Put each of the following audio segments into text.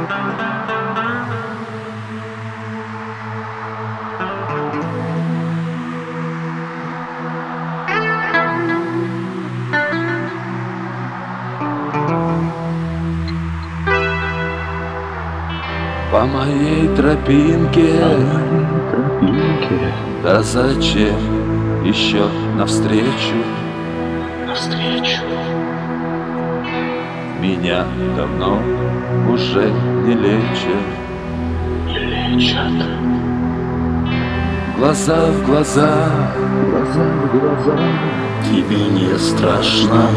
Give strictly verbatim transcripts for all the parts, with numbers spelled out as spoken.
По моей тропинке, тропинке, да зачем еще навстречу? навстречу. Меня давно уже не лечат, Не лечат. глаза в глаза, Глаза в глаза. Тебе не страшно?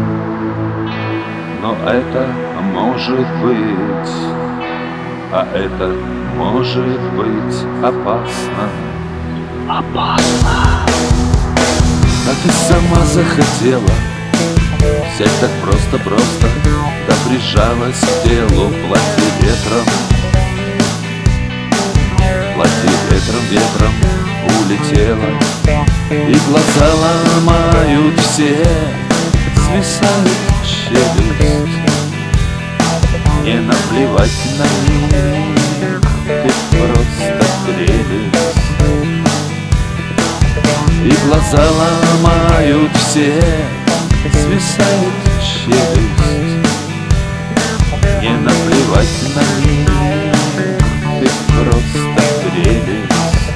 но это может быть, а это может быть опасно. Опасно. А ты сама захотела взять так просто-просто, да прижалась к телу платье ветром. Платье ветром, ветром улетело, и глаза ломают все, свисает челюсть. Не наплевать на них, ты просто прелесть. И глаза ломают все, свисает челюсть. Не наплевать на них, ты просто прелесть.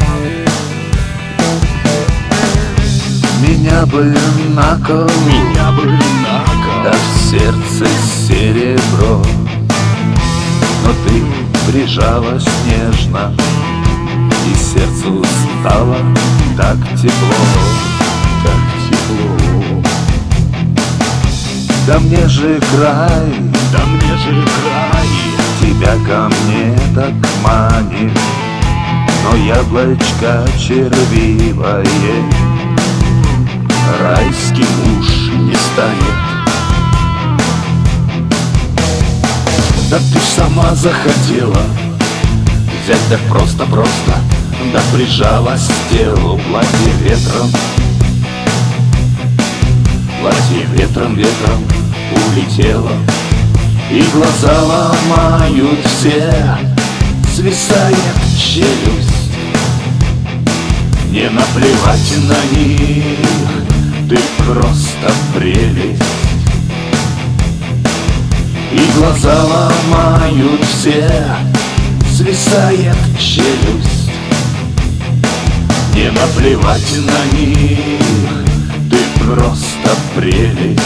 Меня бы на кол, Меня бы на да кол. в сердце серебро, но ты прижалась нежно, и сердцу стало так тепло, Так тепло. да мне же край, Да мне же край. тебя ко мне так манит, но яблочко червивое райским уж не станет. Да ты сама захотела взять так просто-просто, да прижалась к телу платье ветром. Платье ветром, ветром улетело, и глаза ломают все, свисает челюсть. Не наплевать на них, ты просто прелесть. И глаза ломают все, свисает челюсть. Не наплевать на них, ты просто прелесть.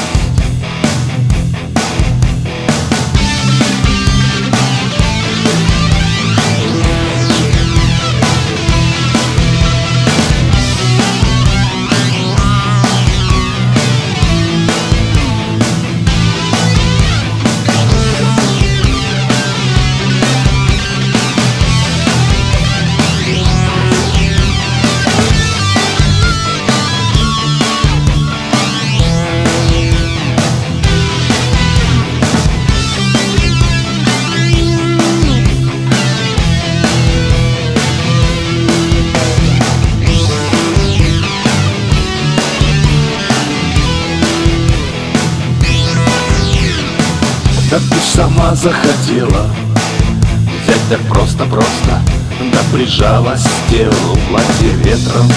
Да ты сама захотела взять так просто-просто, да прижалась к телу платье ветром.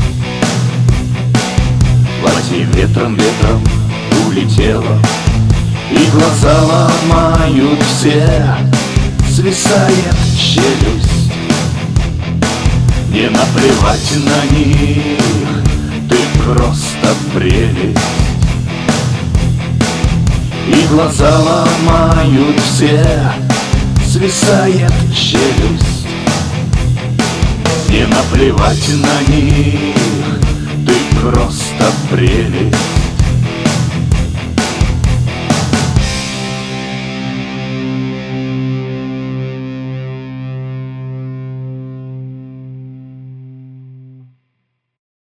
Платье ветром, ветром улетело, и глаза ломают все, свисает челюсть. Не наплевать на них, ты просто прелесть. И глаза ломают все, свисает челюсть. Не наплевать на них, ты просто прелесть.